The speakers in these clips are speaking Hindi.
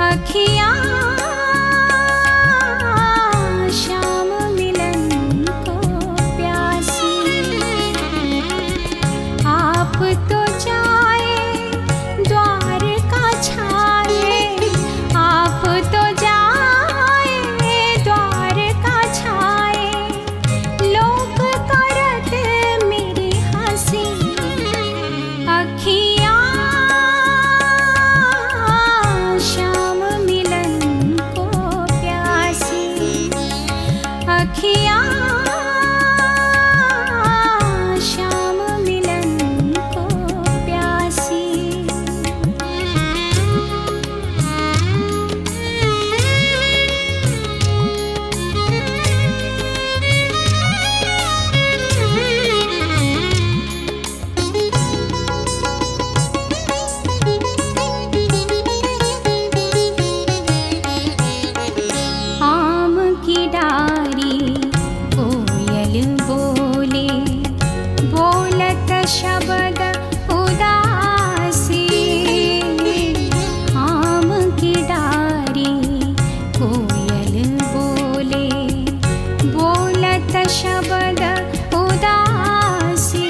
अखियाँ श्याम मिलन को प्यासी। आप तो जाए द्वार का छाए, आप तो जाए द्वार का छाए, लोक करत मेरी हंसी। अखियाँ श्याम मिलन को प्यासी, अखियाँ श्याम मिलन को प्यासी। आम की डारी कोयल बोले, बोलत शब्द उदासी। आम की डारी कोयल बोले, बोलत शब्द उदासी।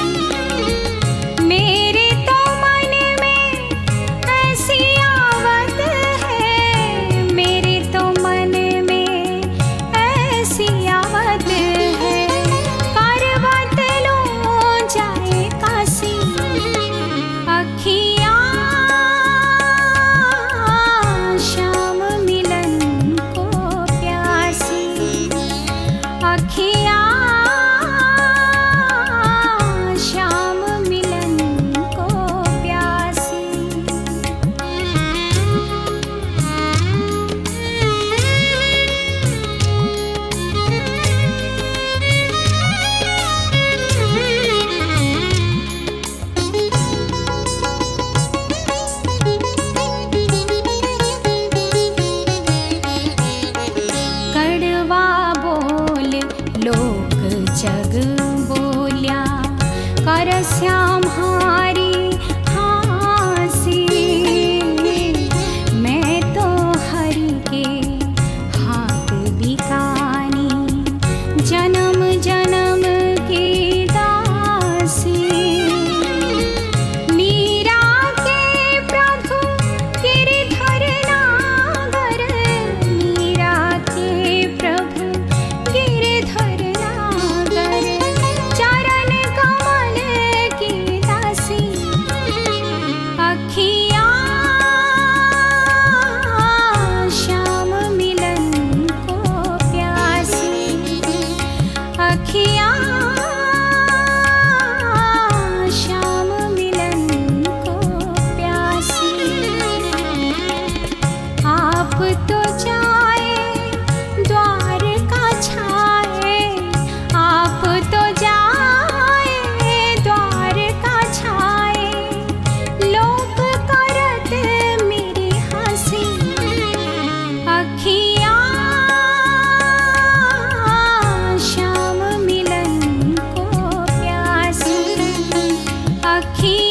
मेरे तो मन में ऐसी आवत है, मेरे तो मन में ऐसी आवत है, पर्वत लो जाए काशी। अखियाँ श्याम मिलन को प्यासी, अखियाँ श्याम मिलन को प्यासी। कड़वा बोल लोक जग बोल्या, कर श्याम हारी हासी। मैं तो हरि के हाथ बिकानी, जन्म जन्म की दासी। मीरा के प्रभु गिरधर नागर, मीरा के प्रभु गिरधर नागर, चरण कमल की दासी। अखियाँ श्याम मिलन को प्यासी, अखियाँ श्याम मिलन को प्यासी। आप तो जाए द्वार का छाए, आप तो जाए द्वार का छाए, लोक करत मेरी हंसी। अखियाँ श्याम मिलन को प्यासी, अखियाँ